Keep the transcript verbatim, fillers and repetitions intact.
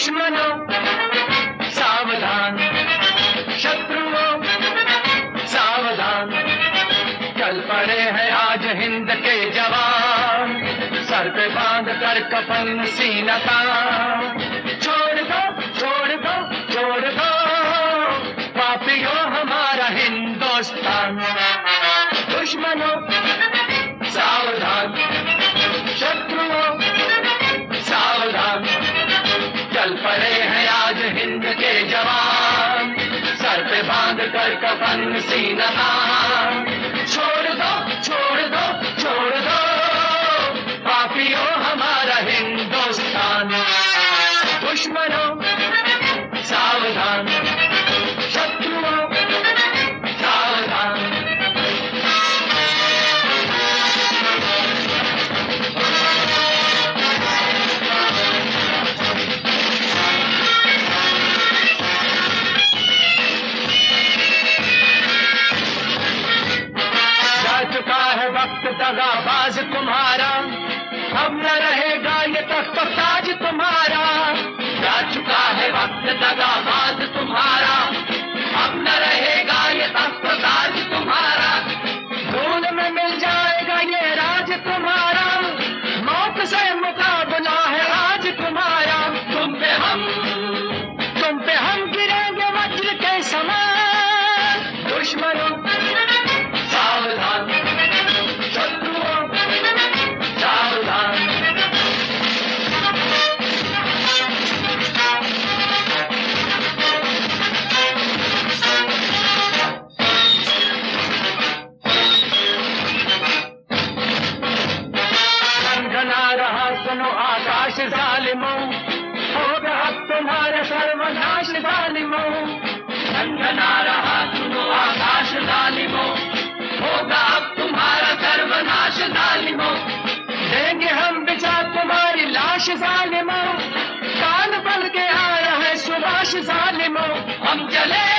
दुश्मनों सावधान, शत्रुओं सावधान, चल पड़े हैं आज हिंद के जवान, सर पे बांध कर कफन सीना तान। छोड़ दो छोड़ दो छोड़ दो पापियों हमारा हिंदुस्तान। दुश्मनों सावधान, शत्रुओं सावधान, चल पड़े हैं आज हिंद के जवान, सर पे बांध कर कफन सीना तान। छोड़ दो छोड़ दो छोड़ दो पापियों हमारा हिंदुस्तान। दुश्मनों सावधान, शत्रुओं सावधान। जा चुका है वक्त दगाबाज तुम्हारा, अब न रहेगा ये तख्त ताज तुम्हारा। जा चुका है वक्त दगाबाज तुम्हारा, अब न रहेगा ये तख्त ताज तुम्हारा। धूल में मिल जाएगा ये राज तुम्हारा, मौत से मुकाबला है आज तुम्हारा। तुम पे हम तुम पे हम गिरेंगे वज्र के समान। दुश्मनों सावधान, शत्रुओं सावधान। गनगना रहा सुनो आकाश जालिमों, होगा अब तुम्हारा सर्वनाश जालिमों। गनगना रहा सुनो आकाश जालिमों, होगा अब तुम्हारा सर्वनाश जालिमों। देंगे हम बिछा तुम्हारी लाश जालिमों, कान बन के आ रहा है सुभाष जालिमों। हम चले